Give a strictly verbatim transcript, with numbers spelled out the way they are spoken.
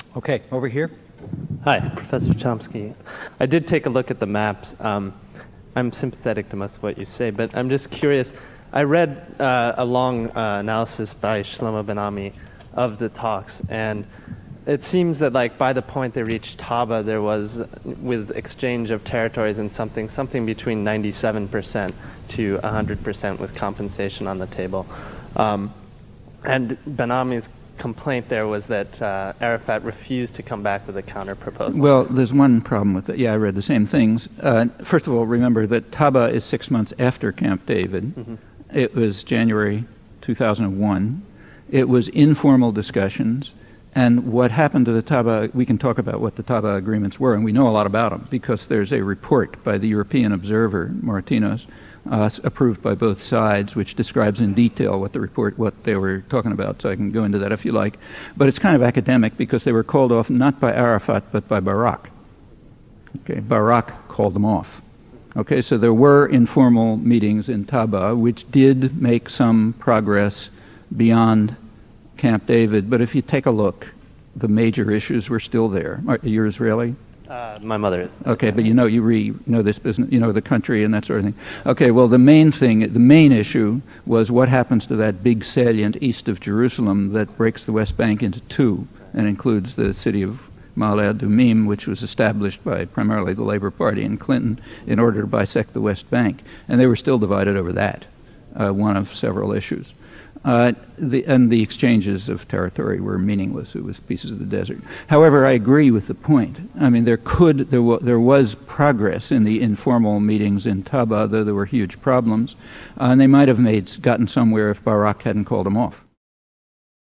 Okay, over here. Hi, Professor Chomsky. I did take a look at the maps. Um, I'm sympathetic to most of what you say, but I'm just curious. I read uh, a long uh, analysis by Shlomo Ben-Ami of the talks, and it seems that like by the point they reached Taba, there was, with exchange of territories and something, something between ninety-seven percent to one hundred percent with compensation on the table. Um, and Ben-Ami's complaint there was that uh, Arafat refused to come back with a counter proposal. Well, there's one problem with it. Yeah, I read the same things. Uh, first of all, remember that Taba is six months after Camp David. Mm-hmm. It was January two thousand one. It was informal discussions. And what happened to the Taba, we can talk about what the Taba agreements were, and we know a lot about them because there's a report by the European Observer, Martinos, uh, approved by both sides, which describes in detail what the report, what they were talking about, so I can go into that if you like. But it's kind of academic because they were called off not by Arafat, but by Barak. Okay, Barak called them off. Okay, so there were informal meetings in Taba, which did make some progress beyond Camp David, but if you take a look, the major issues were still there. Are you Israeli? Uh, my mother is. Okay, but you know you re, know this business, you know the country and that sort of thing. Okay, well the main thing, the main issue was what happens to that big salient east of Jerusalem that breaks the West Bank into two and includes the city of Ma'ale Adumim, which was established by primarily the Labor Party and Clinton in order to bisect the West Bank, and they were still divided over that, uh, one of several issues. Uh, the, and the exchanges of territory were meaningless. It was pieces of the desert. However, I agree with the point. I mean, there could, there, w there was progress in the informal meetings in Taba, though there were huge problems, uh, and they might have made gotten somewhere if Barak hadn't called them off.